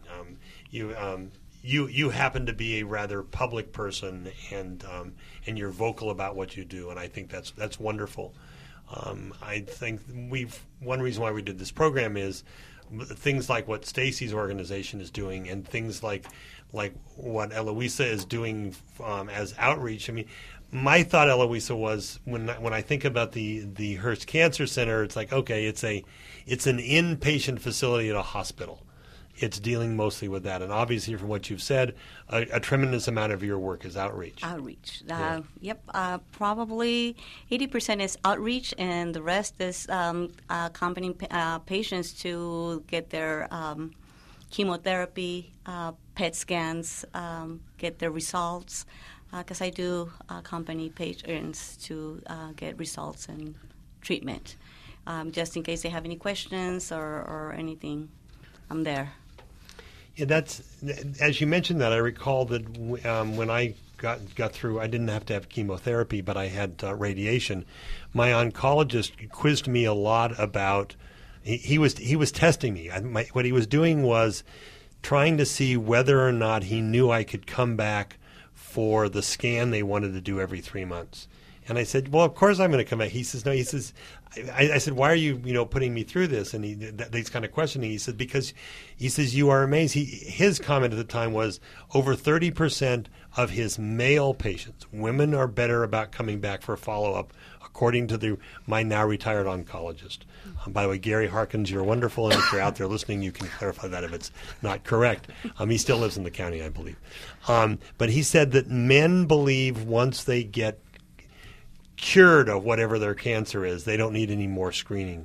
You happen to be a rather public person, and you're vocal about what you do, and I think that's wonderful. I think one reason why we did this program is things like what Stacy's organization is doing, and things like what Eloisa is doing as outreach. My thought, Eloisa, was when I think about the Hearst Cancer Center, it's like, okay, it's an inpatient facility at a hospital. It's dealing mostly with that, and obviously, from what you've said, a tremendous amount of your work is outreach. Yep. Probably 80% is outreach, and the rest is accompanying patients to get their chemotherapy, PET scans, get their results. Because I do accompany patients to get results and treatment. Just in case they have any questions or anything, I'm there. Yeah, that's, as you mentioned that, I recall that when I got through, I didn't have to have chemotherapy, but I had radiation. My oncologist quizzed me a lot about, he was testing me. What he was doing was trying to see whether or not he knew I could come back for the scan they wanted to do every 3 months. And I said, well, of course I'm going to come back. He says, no. He says, I said, why are you, putting me through this? And he's kind of questioning. He said, because he says, you are amazed. His comment at the time was over 30% of his male patients, women are better about coming back for a follow-up, according to my now retired oncologist. By the way, Gary Harkins, you're wonderful, and if you're out there listening, you can clarify that if it's not correct. He still lives in the county, I believe. But he said that men believe once they get cured of whatever their cancer is, they don't need any more screening.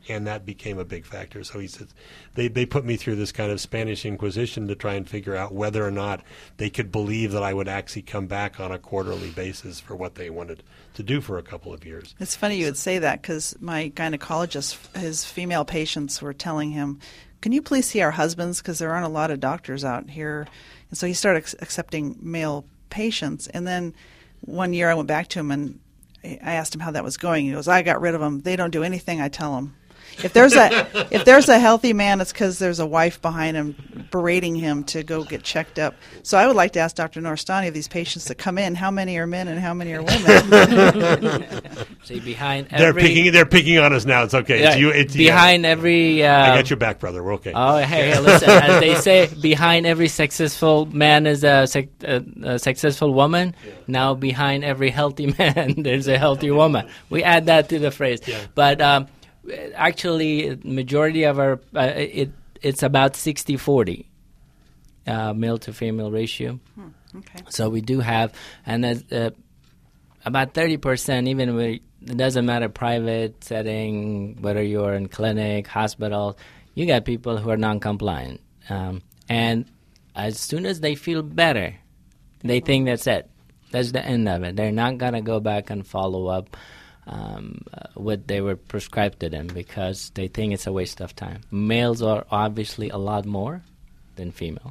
and that became a big factor. So he said they put me through this kind of Spanish Inquisition to try and figure out whether or not they could believe that I would actually come back on a quarterly basis for what they wanted to do for a couple of years. It's funny you would say that, because my gynecologist, his female patients were telling him, can you please see our husbands, because there aren't a lot of doctors out here. And so he started accepting male patients. And then one year I went back to him and I asked him how that was going. He goes, I got rid of them. They don't do anything I tell them. If there's a healthy man, it's because there's a wife behind him berating him to go get checked up. So I would like to ask Dr. Norstani of these patients that come in, how many are men and how many are women? See, behind every... They're picking on us now. It's okay. Yeah, it's behind every... I got your back, brother. We're okay. Oh, hey, listen. As they say, behind every successful man is a successful woman. Yeah. Now, behind every healthy man, there's a healthy woman. We add that to the phrase. Yeah. But... actually, majority of our it's about 60-40 male to female ratio. Okay. So we do have, and about 30%. Even it doesn't matter private setting, whether you're in clinic, hospital, you got people who are non-compliant, and as soon as they feel better, they think that's it. That's the end of it. They're not gonna go back and follow up what they were prescribed to them, because they think it's a waste of time. Males are obviously a lot more than female.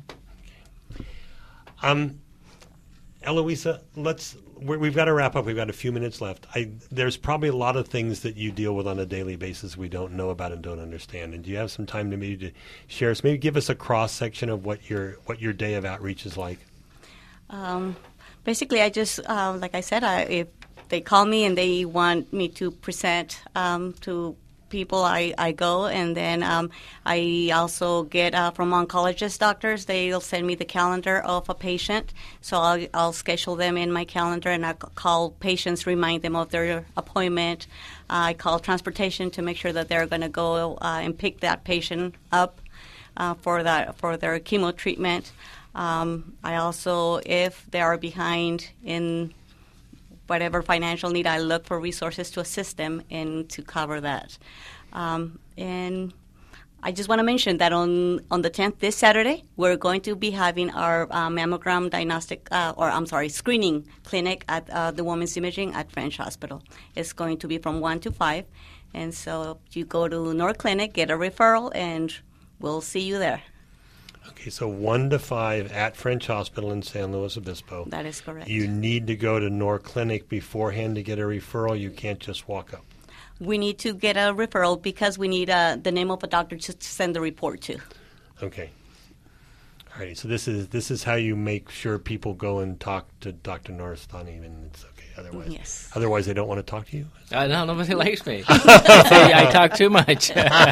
Eloisa, we've got to wrap up. We've got a few minutes left. There's probably a lot of things that you deal with on a daily basis we don't know about and don't understand. And do you have some time to share us? Maybe give us a cross section of what your day of outreach is like. Basically, I just like I said, if they call me and they want me to present to people, I go, and then I also get from oncologist doctors. They'll send me the calendar of a patient, so I'll schedule them in my calendar, and I call patients, remind them of their appointment. I call transportation to make sure that they're going to go and pick that patient up for their chemo treatment. I also, if they are behind in whatever financial need, I look for resources to assist them and to cover that. And I just want to mention that on the 10th, this Saturday, we're going to be having our mammogram screening clinic at the Women's Imaging at French Hospital. It's going to be from 1 to 5. And so you go to North Clinic, get a referral, and we'll see you there. Okay, so 1 to 5 at French Hospital in San Luis Obispo. That is correct. You need to go to North Clinic beforehand to get a referral. You can't just walk up. We need to get a referral because we need the name of a doctor to send the report to. Okay. All right, so this is how you make sure people go and talk to Dr. Norstani, and it's okay. Otherwise, they don't want to talk to you? No, nobody likes me. I talk too much.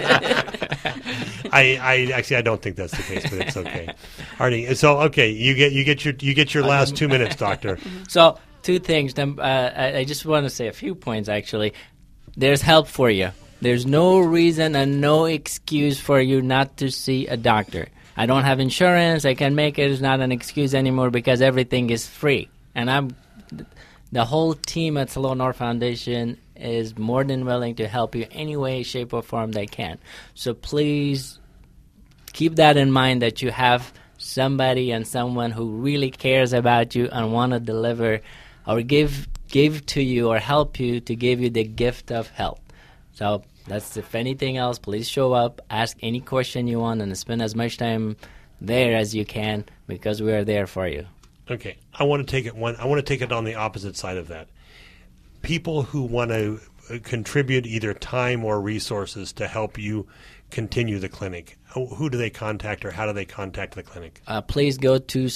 I don't think that's the case, but it's okay. Artie, so okay, you get your last 2 minutes, doctor. So 2 things. I just want to say a few points. Actually, there's help for you. There's no reason and no excuse for you not to see a doctor. I don't have insurance. I can make it. It's not an excuse anymore because everything is free, and the whole team at Siloam North Foundation is more than willing to help you any way, shape, or form they can. So please keep that in mind, that you have somebody and someone who really cares about you and want to deliver or give to you or help you to give you the gift of health. So that's, if anything else, please show up, ask any question you want, and spend as much time there as you can, because we are there for you. Okay, I want to take it on the opposite side of that. People who want to contribute either time or resources to help you continue the clinic, who do they contact, or how do they contact the clinic? Please go to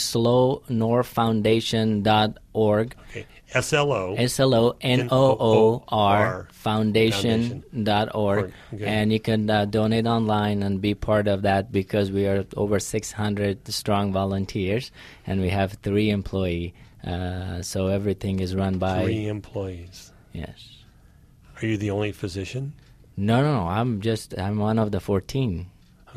SLONOR Okay, SLONOOR Foundation.org. Okay. And you can donate online and be part of that, because we are over 600 strong volunteers, and we have 3 employees. So everything is run by 3 employees. Yes. Are you the only physician? No. I'm one of the 14. Okay.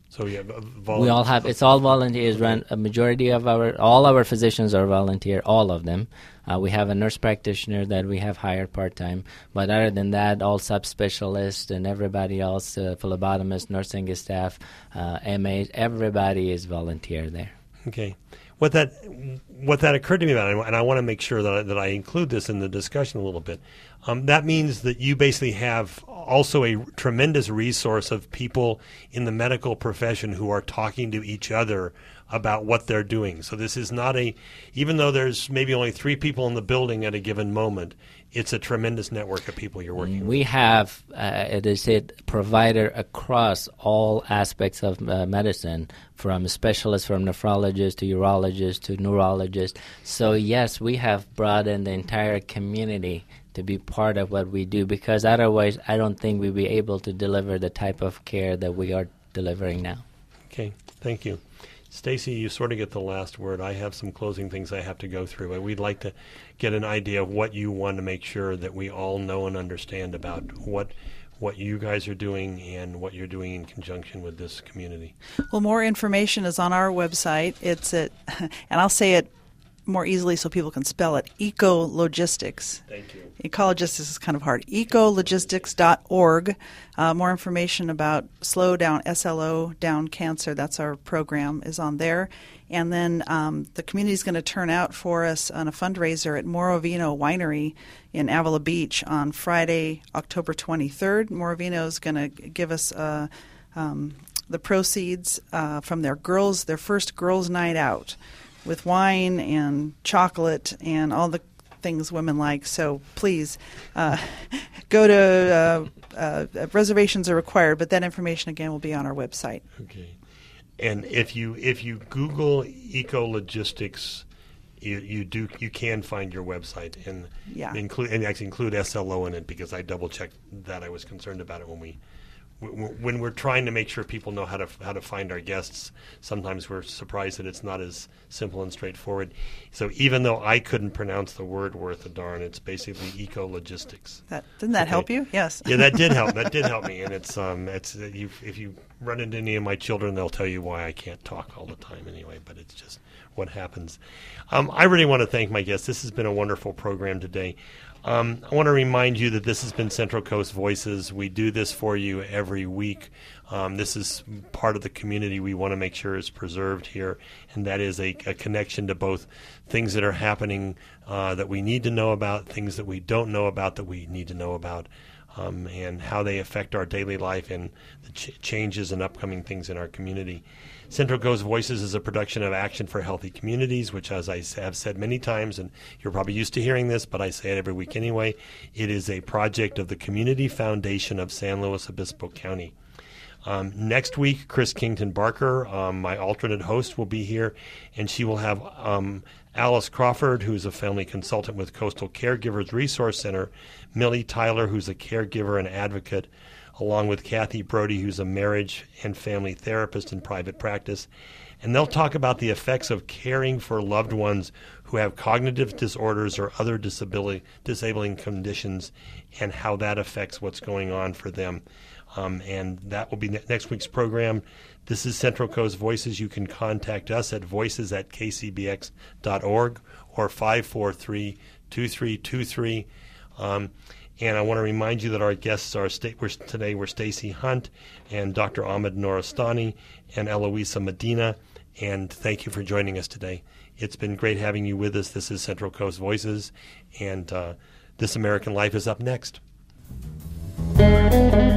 So we have We all have, it's all volunteers. Run a majority of all our physicians are volunteer, all of them. We have a nurse practitioner that we have hired part-time. But other than that, all subspecialists and everybody else, phlebotomists, nursing staff, MAs, everybody is volunteer there. Okay. What that occurred to me about, and I want to make sure that I include this in the discussion a little bit, that means that you basically have also a tremendous resource of people in the medical profession who are talking to each other about what they're doing. So this is not even though there's maybe only 3 people in the building at a given moment, it's a tremendous network of people you're working with. We have, as I said, provider across all aspects of medicine, from specialists, from nephrologists to urologists to neurologists. So yes, we have brought in the entire community to be part of what we do, because otherwise I don't think we'd be able to deliver the type of care that we are delivering now. Okay, thank you. Stacy, you sort of get the last word. I have some closing things I have to go through, but we'd like to get an idea of what you want to make sure that we all know and understand about what you guys are doing and what you're doing in conjunction with this community. Well, more information is on our website. It's at, and I'll say it more easily so people can spell it, Ecologistics. Thank you. Ecologistics is kind of hard. Ecologistics.org. More information about Slow Down, SLO Down Cancer, that's our program, is on there. And then the community is going to turn out for us on a fundraiser at Morovino Winery in Avila Beach on Friday, October 23rd. Morovino is going to give us the proceeds from their first girls' night out, with wine and chocolate and all the things women like. So please go to reservations are required, but that information again will be on our website. Okay, and if you Google Ecologistics, you can find your website and include SLO in it, because I double checked that. I was concerned about it when we're trying to make sure people know how to find our guests. Sometimes we're surprised that it's not as simple and straightforward. So even though I couldn't pronounce the word worth a darn, it's basically Ecologistics. Didn't that help you? Yes. Yeah, that did help. That did help me. And it's if you run into any of my children, they'll tell you why I can't talk all the time anyway. But it's just what happens. I really want to thank my guests. This has been a wonderful program today. I want to remind you that this has been Central Coast Voices. We do this for you every week. This is part of the community we want to make sure is preserved here, and that is a connection to both things that are happening that we need to know about, things that we don't know about that we need to know about, and how they affect our daily life and the changes and upcoming things in our community. Central Coast Voices is a production of Action for Healthy Communities, which, as I have said many times, and you're probably used to hearing this, but I say it every week anyway, it is a project of the Community Foundation of San Luis Obispo County. Next week, Chris Kington Barker, my alternate host, will be here, and she will have Alice Crawford, who's a family consultant with Coastal Caregivers Resource Center, Millie Tyler, who's a caregiver and advocate, along with Kathy Brody, who's a marriage and family therapist in private practice. And they'll talk about the effects of caring for loved ones who have cognitive disorders or other disabling conditions, and how that affects what's going on for them. And that will be next week's program. This is Central Coast Voices. You can contact us at voices@kcbx.org or 543-2323. And I want to remind you that our guests today were Stacy Hunt and Dr. Ahmed Norastani and Eloisa Medina. And thank you for joining us today. It's been great having you with us. This is Central Coast Voices, and This American Life is up next.